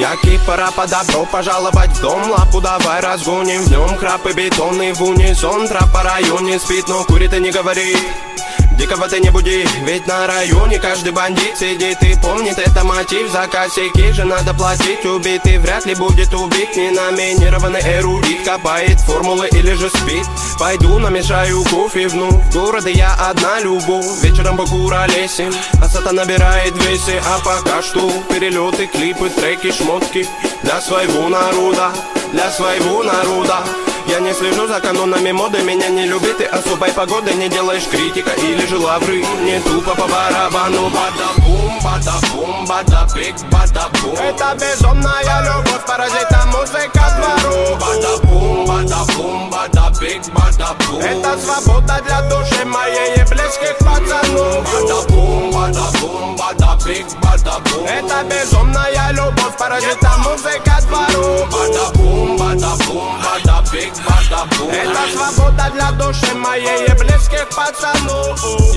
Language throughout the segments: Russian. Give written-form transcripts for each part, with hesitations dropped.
Яки, пора по добро пожаловать в дом. Лапу давай разгоним, в нем крапы бетонный в унисон. Трап по районе спит, но курит и не говорит. Дикого ты не буди, ведь на районе каждый бандит сидит и помнит это мотив. За косяки же надо платить, убитый вряд ли будет убит. Не номинированный эрудит, копает формулы или же спит. Пойду намешаю кофе вновь, в городе я одна любовь. Вечером покуролесим, а сата набирает весе. А пока что перелеты, клипы, треки, шмотки для своего народа, для своего народа. Я не слежу за канонами моды, меня не любит и особой погоды. Не делаешь критика или же лавры, не тупо по барабану. Бада-бум, бада-бум, бада-бик, бада-бум. Это безумная любовь, паразита музыка двору. Бада-бум, бада-бум, бада-бик, бада-бум. Это свобода для души моей и близких пацанов. Бада-бум, бада-бум, бада-бик, бада-бум. Это безумная любовь, паразита музыка двору. Бада-бум, бада-бум, бада-бик. Это свобода для души моей и близких пацанов.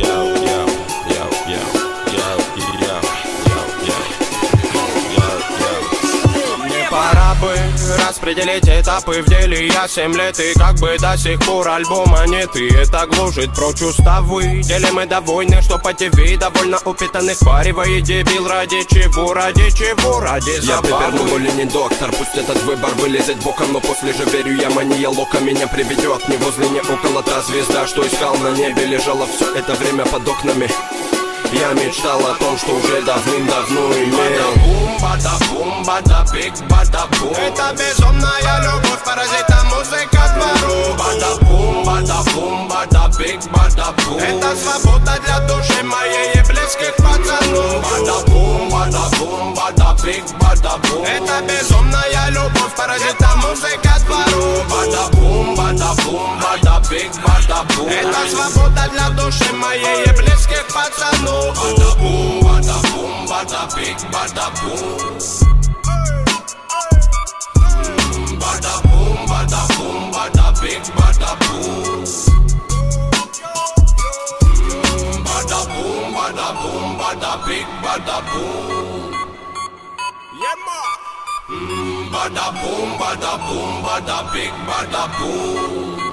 Мне пора бы распределить этапы в деле. Я 7 лет и как бы до сих пор альбома нет. И это гложет прочь уставы. Делим мы довольны, что по ТВ довольно упитанных варивает дебил. Ради чего, ради чего, ради забавы. Я теперь более не доктор, пусть этот выбор вылезет боком. Но после же верю я, мания лока меня приведет. Не возле, не около та звезда, что искал на небе. Лежала все это время под окнами. Я мечтал о том, что уже давным-давно имел. Бада-бум, бада-бум, бада-бик, бада-бум. Это безумная любовь, паразита музыка двору. Бада-бум, бада-бум, бада-бик, бада-бум. Это свобода для души моей и близких пацанов. Бада-бум, бада-бум, бада-бик, бада-бум. Это безумная любовь, паразита музыка двору. Бада-бум, бада-бум, бада-бик, бада-бум. Это свобода для души моей и близких пацанов. Bada-boom, bada-boom, bada-big, bada-boom. Bada-boom, bada-boom, bada-big, bada-boom. Bada-boom, bada-boom, bada-big, bada-boom. Yeah, ma. Bada-boom, bada-boom, bada-big, bada-boom.